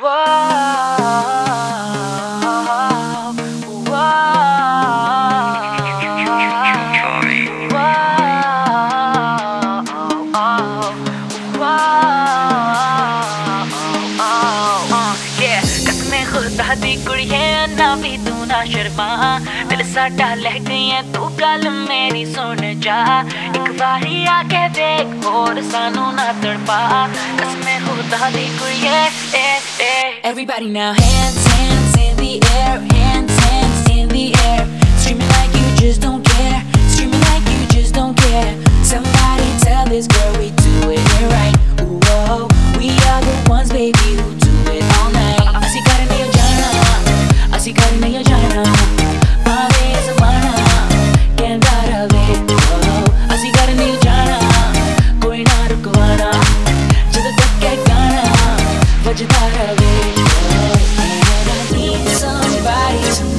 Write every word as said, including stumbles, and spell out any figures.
दी कुड़िए ना भी तू ना शर्मा दिल साडा लह गई है तू गल मेरी सुन जा एक बारी आके देख और सानू ना तड़पा कसमें खुदा दी कुड़िए ए ए Everybody now hands hands in the air hands hands in the air screaming like you just don't care screaming like you just don't care somebody tell this girl we do it right ooh oh we are the ones baby who do it all night I see got it nail ਅਸੀਂ ਕਰ ਨਹੀਂ ਜਾਣਾ ਭਾਵੇਂ ਜ਼ਮਾਨਾ ਕਹਿੰਦਾ ਰਵੇ ਅਸੀਂ ਕਰ ਨਹੀਂ ਜਾਣਾ ਕੋਈ ਨਾ ਰੁਕਵਾਣਾ ਜਦੋਂ ਤੱਕ ਇਹ ਗਾਣਾ ਵੱਜਦਾ ਰਵੇ And I need somebody to